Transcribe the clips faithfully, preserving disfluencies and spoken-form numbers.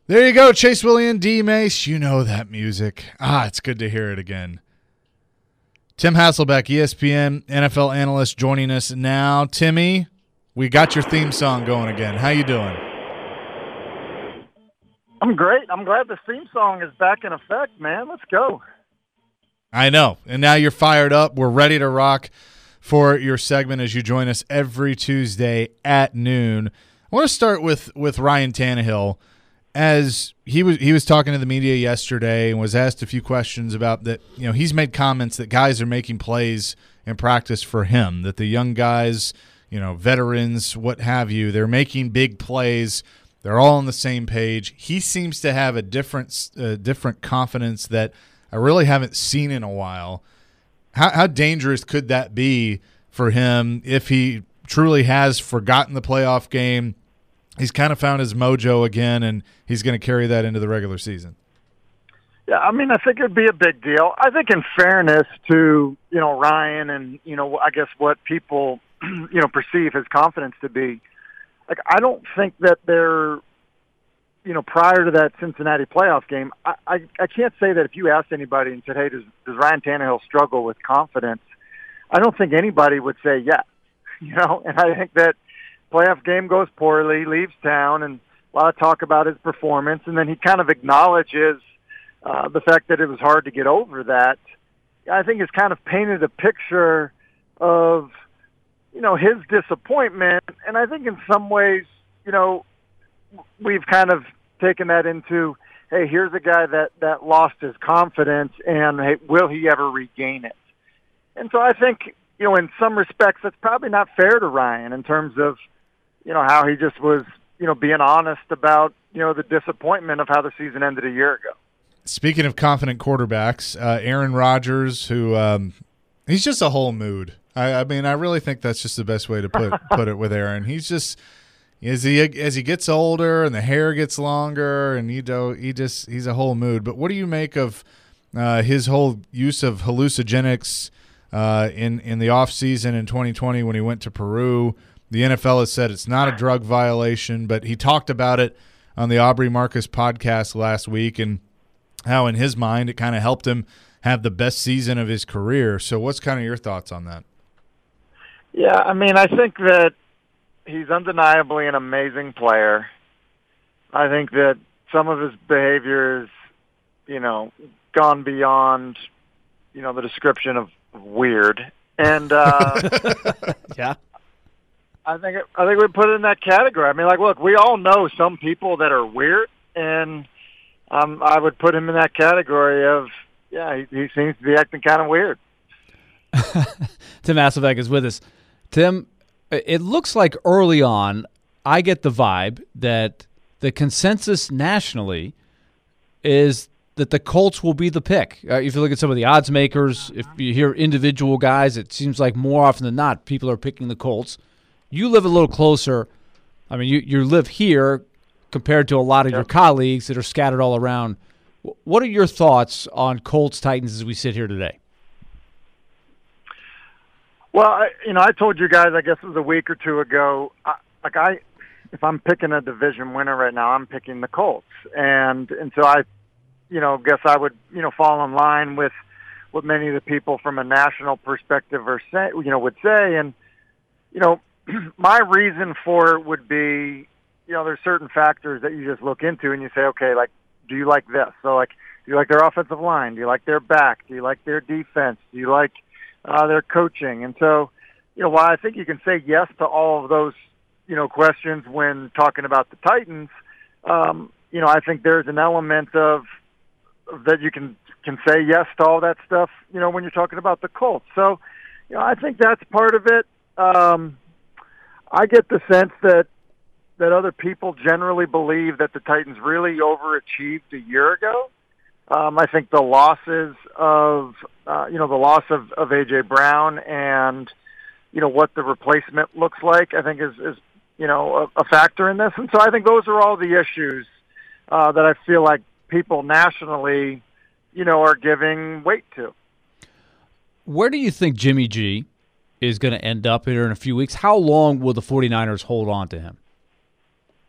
There you go, Chase William, D. Mace. You know that music. Ah, it's good to hear it again. Tim Hasselbeck, E S P N N F L analyst, joining us now. Timmy, we got your theme song going again. How you doing? I'm great. I'm glad the theme song is back in effect, man. Let's go. I know. And now you're fired up. We're ready to rock for your segment as you join us every Tuesday at noon. I want to start with, with Ryan Tannehill. As he was he was talking to the media yesterday and was asked a few questions about that, you know, he's made comments that guys are making plays in practice for him, that the young guys, you know, veterans, what have you, they're making big plays. They're all on the same page. He seems to have a different uh, different confidence that I really haven't seen in a while. How, how dangerous could that be for him if he truly has forgotten the playoff game? He's kind of found his mojo again, and he's going to carry that into the regular season. Yeah, I mean, I think it'd be a big deal. I think in fairness to, you know, Ryan and, you know, I guess what people, you know, perceive his confidence to be, like, I don't think that they're, you know, prior to that Cincinnati playoff game, I, I, I can't say that if you asked anybody and said, hey, does, does Ryan Tannehill struggle with confidence, I don't think anybody would say yes, you know, and I think that playoff game goes poorly, leaves town, and a lot of talk about his performance, and then he kind of acknowledges uh, the fact that it was hard to get over that. I think it's kind of painted a picture of, you know, his disappointment, and I think in some ways, you know, we've kind of taken that into, hey, here's a guy that, that lost his confidence, and hey, will he ever regain it? And so I think, you know, in some respects, that's probably not fair to Ryan in terms of, you know, how he just was, you know, being honest about, you know, the disappointment of how the season ended a year ago. Speaking of confident quarterbacks, uh, Aaron Rodgers, who um, he's just a whole mood. I, I mean, I really think that's just the best way to put put it with Aaron. He's just as he as he gets older and the hair gets longer, and you know, he just he's a whole mood. But what do you make of uh, his whole use of hallucinogenics uh, in in the off season in twenty twenty when he went to Peru? The N F L has said it's not a drug violation, but he talked about it on the Aubrey Marcus podcast last week and how in his mind it kind of helped him have the best season of his career. So what's kind of your thoughts on that? Yeah, I mean, I think that he's undeniably an amazing player. I think that some of his behavior is, you know, gone beyond, you know, the description of weird. And uh, yeah. I think it, I think we put it in that category. I mean, like, look, we all know some people that are weird, and um, I would put him in that category of, yeah, he, he seems to be acting kind of weird. Tim Hasselbeck is with us. Tim, it looks like early on, I get the vibe that the consensus nationally is that the Colts will be the pick. Uh, if you look at some of the odds makers, if you hear individual guys, it seems like more often than not, people are picking the Colts. You live a little closer. I mean, you, you live here compared to a lot of yep. your colleagues that are scattered all around. What are your thoughts on Colts Titans as we sit here today? Well, I, you know, I told you guys, I guess it was a week or two ago, I, like I, if I'm picking a division winner right now, I'm picking the Colts. And, and so I, you know, guess I would, you know, fall in line with what many of the people from a national perspective are say, you know, would say. And, you know, my reason for it would be, you know, there's certain factors that you just look into and you say, okay, like, do you like this? So, like, do you like their offensive line? Do you like their back? Do you like their defense? Do you like uh, their coaching? And so, you know, while I think you can say yes to all of those, you know, questions when talking about the Titans, um, you know, I think there's an element of that you can can say yes to all that stuff, you know, when you're talking about the Colts. So, you know, I think that's part of it. Um, I get the sense that that other people generally believe that the Titans really overachieved a year ago. Um, I think the losses of, uh, you know, the loss of, of A J. Brown and, you know, what the replacement looks like, I think is, is you know, a, a factor in this. And so I think those are all the issues uh, that I feel like people nationally, you know, are giving weight to. Where do you think Jimmy G is going to end up here in a few weeks? How long will the 49ers hold on to him?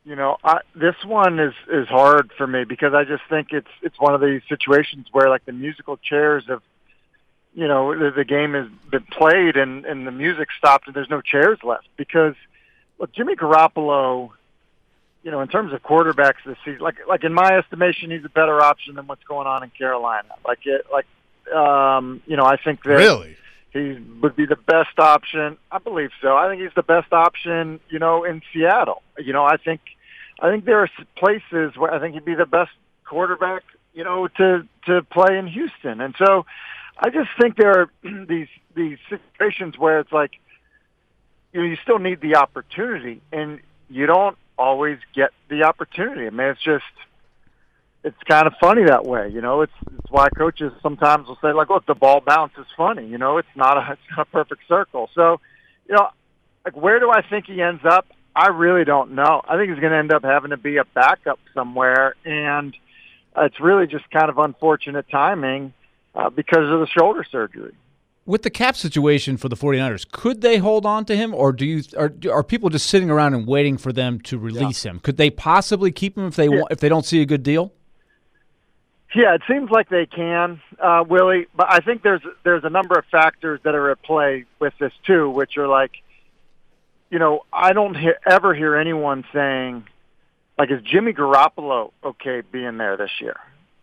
You know, I, this one is, is hard for me because I just think it's it's one of these situations where, like, the musical chairs have, you know, the, the game has been played and, and the music stopped and there's no chairs left. Because, look, Jimmy Garoppolo, you know, in terms of quarterbacks this season, like like in my estimation, he's a better option than what's going on in Carolina. Like it, like um, you know, I think that really he would be the best option. I believe so. I think he's the best option, you know, in Seattle. You know, I think I think there are places where I think he'd be the best quarterback, you know, to to play in Houston. And so I just think there are these these situations where it's like, you know, you still need the opportunity, and you don't always get the opportunity. I mean, it's just, it's kind of funny that way, you know. It's, it's why coaches sometimes will say, like, look, the ball bounce is funny, you know. It's not a, it's not a perfect circle. So, you know, like, where do I think he ends up? I really don't know. I think he's going to end up having to be a backup somewhere, and uh, it's really just kind of unfortunate timing uh, because of the shoulder surgery. With the cap situation for the 49ers, could they hold on to him, or do you are, are people just sitting around and waiting for them to release yeah. him? Could they possibly keep him if they yeah. want, if they don't see a good deal? Yeah, it seems like they can, uh, Willie. But I think there's there's a number of factors that are at play with this too, which are like, you know, I don't hear, ever hear anyone saying, like, is Jimmy Garoppolo okay being there this year?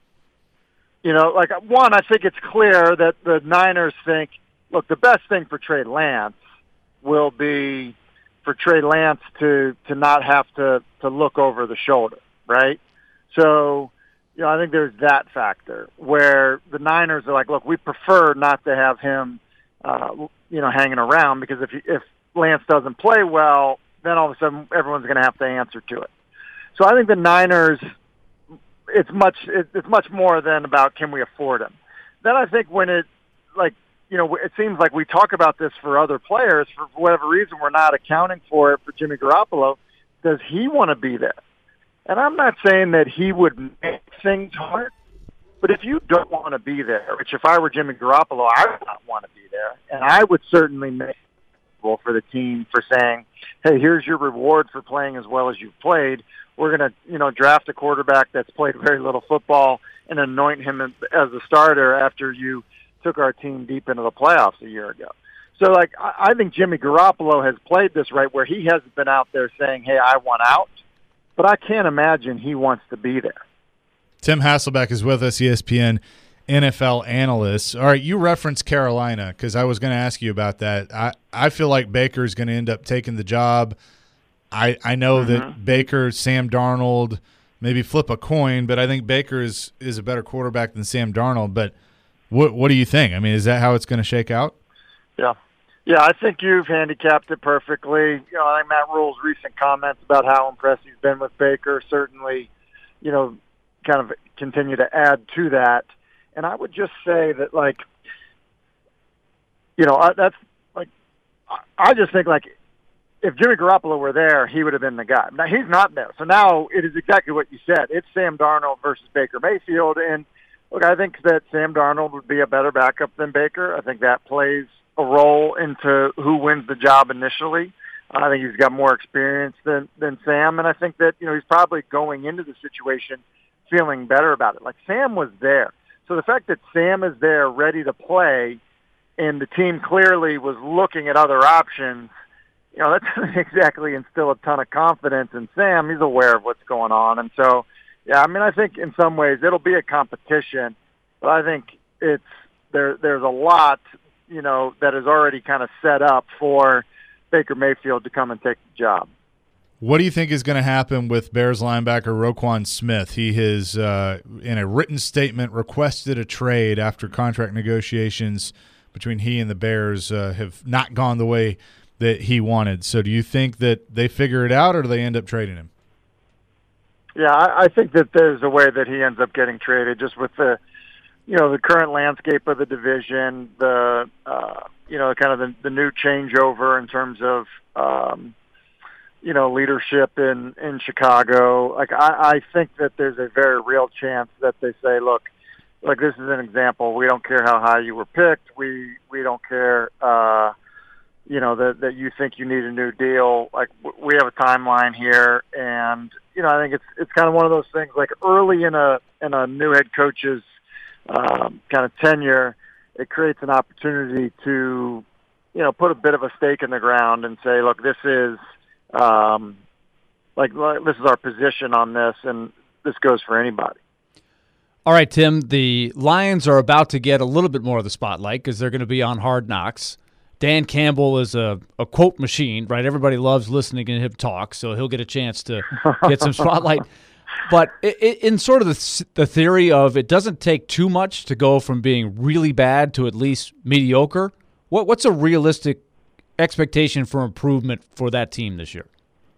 You know, like, one, I think it's clear that the Niners think, look, the best thing for Trey Lance will be for Trey Lance to, to not have to, to look over the shoulder, right? So, you know, I think there's that factor where the Niners are like, look, we prefer not to have him, uh, you know, hanging around, because if he, if Lance doesn't play well, then all of a sudden everyone's going to have to answer to it. So I think the Niners, it's much it's much more than about can we afford him. Then I think when it, like, you know, it seems like we talk about this for other players, for whatever reason we're not accounting for it for Jimmy Garoppolo. Does he want to be there? And I'm not saying that he would make things hard, but if you don't want to be there, which if I were Jimmy Garoppolo, I would not want to be there, and I would certainly make it for the team for saying, hey, here's your reward for playing as well as you've played. We're going to, you know, draft a quarterback that's played very little football and anoint him as a starter after you took our team deep into the playoffs a year ago. So, like, I think Jimmy Garoppolo has played this right where he hasn't been out there saying, hey, I want out. But I can't imagine he wants to be there. Tim Hasselbeck is with us, E S P N N F L analyst. All right, you referenced Carolina because I was going to ask you about that. I, I feel like Baker's going to end up taking the job. I, I know mm-hmm. that Baker, Sam Darnold, maybe flip a coin, but I think Baker is, is a better quarterback than Sam Darnold. But what what do you think? I mean, is that how it's going to shake out? Yeah. Yeah, I think you've handicapped it perfectly. You know, I think Matt Rule's recent comments about how impressed he's been with Baker certainly, you know, kind of continue to add to that. And I would just say that, like, you know, I, that's, like, I just think, like, if Jimmy Garoppolo were there, he would have been the guy. Now, he's not there. So now it is exactly what you said. It's Sam Darnold versus Baker Mayfield. And, look, I think that Sam Darnold would be a better backup than Baker. I think that plays a role into who wins the job initially. I think he's got more experience than, than Sam. And I think that, you know, he's probably going into the situation feeling better about it. Like, Sam was there. So the fact that Sam is there ready to play and the team clearly was looking at other options, you know, that doesn't exactly instill a ton of confidence in Sam. He's aware of what's going on. And so, yeah, I mean, I think in some ways it'll be a competition, but I think it's there. there's a lot, you know, that is already kind of set up for Baker Mayfield to come and take the job. What do you think is going to happen with Bears linebacker Roquan Smith? He has, uh, in a written statement, requested a trade after contract negotiations between he and the Bears uh, have not gone the way that he wanted. So do you think that they figure it out, or do they end up trading him? Yeah, I, I think that there's a way that he ends up getting traded, just with the, you know, the current landscape of the division, the, uh, you know, kind of the, the new changeover in terms of, um, you know, leadership in, in Chicago. Like, I, I think that there's a very real chance that they say, look, like, this is an example. We don't care how high you were picked. We, we don't care, uh, you know, that that you think you need a new deal. Like we have a timeline here, and you know, I think it's it's kind of one of those things. Like early in a in a new head coach's um, kind of tenure, it creates an opportunity to, you know, put a bit of a stake in the ground and say, look, this is um, like this is our position on this, and this goes for anybody. All right, Tim, the Lions are about to get a little bit more of the spotlight because they're going to be on Hard Knocks. Dan Campbell is a, a quote machine, right? Everybody loves listening to him talk, so he'll get a chance to get some spotlight. But it, it, in sort of the, the theory of it doesn't take too much to go from being really bad to at least mediocre, what, what's a realistic expectation for improvement for that team this year?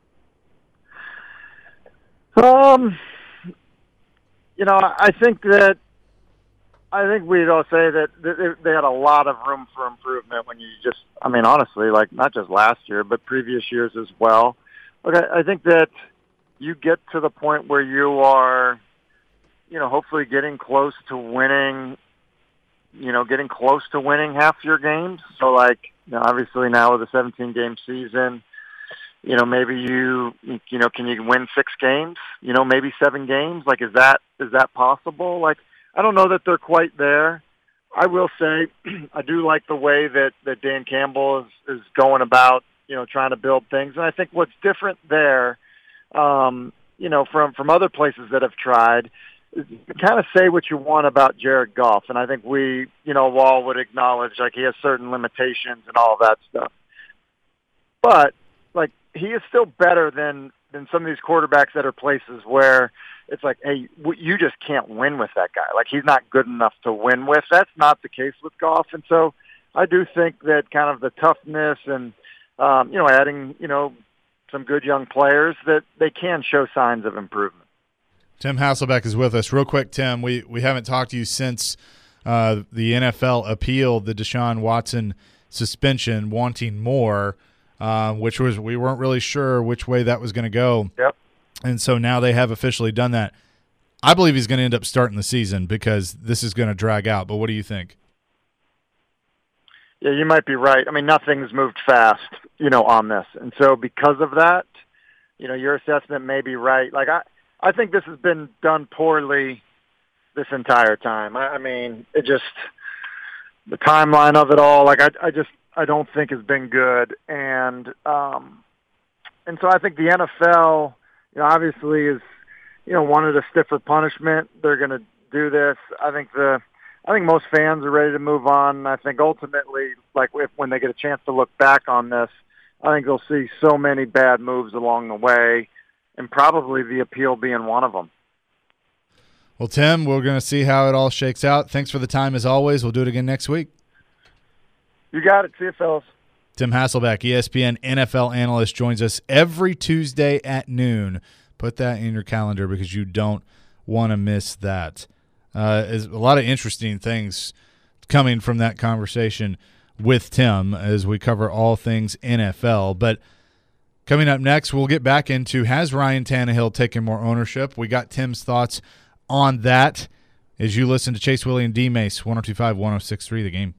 Um... You know, I think that I think we'd all say that they had a lot of room for improvement when you just, I mean, honestly, like not just last year, but previous years as well. Look, I think that you get to the point where you are, you know, hopefully getting close to winning, you know, getting close to winning half your games. So, like, you know, obviously now with a seventeen-game season, you know, maybe you, you know, can you win six games? You know, maybe seven games? Like, is that is that possible? Like, I don't know that they're quite there. I will say I do like the way that, that Dan Campbell is, is going about, you know, trying to build things. And I think what's different there, um, you know, from, from other places that have tried, is you kind of say what you want about Jared Goff. And I think we, you know, Wall would acknowledge, like, he has certain limitations and all of that stuff. But, like, he is still better than, than some of these quarterbacks that are places where it's like, hey, you just can't win with that guy. Like, he's not good enough to win with. That's not the case with Goff. And so I do think that kind of the toughness and, um, you know, adding, you know, some good young players, that they can show signs of improvement. Tim Hasselbeck is with us. Real quick, Tim, we, we haven't talked to you since uh, the N F L appealed the Deshaun Watson suspension, wanting more. Um, which was we weren't really sure which way that was going to go. Yep. And so now they have officially done that. I believe he's going to end up starting the season because this is going to drag out. But what do you think? Yeah, you might be right. I mean, nothing's moved fast, you know, on this. And so because of that, you know, your assessment may be right. Like, I, I think this has been done poorly this entire time. I, I mean, it just, the timeline of it all, like, I, I just, I don't think has been good. And, um, and so I think the N F L, you know, obviously is, you know, wanted a stiffer punishment. They're going to do this. I think the, I think most fans are ready to move on. I think ultimately, like if, when they get a chance to look back on this, I think they'll see so many bad moves along the way, and probably the appeal being one of them. Well, Tim, we're going to see how it all shakes out. Thanks for the time as always. We'll do it again next week. You got it. See you, fellas. Tim Hasselbeck, E S P N N F L analyst, joins us every Tuesday at noon. Put that in your calendar because you don't want to miss that. Uh, there's a lot of interesting things coming from that conversation with Tim as we cover all things N F L. But coming up next, we'll get back into, has Ryan Tannehill taken more ownership? We got Tim's thoughts on that as you listen to Chase Willie and D-Mace, one oh two point five, one oh six point three The Game.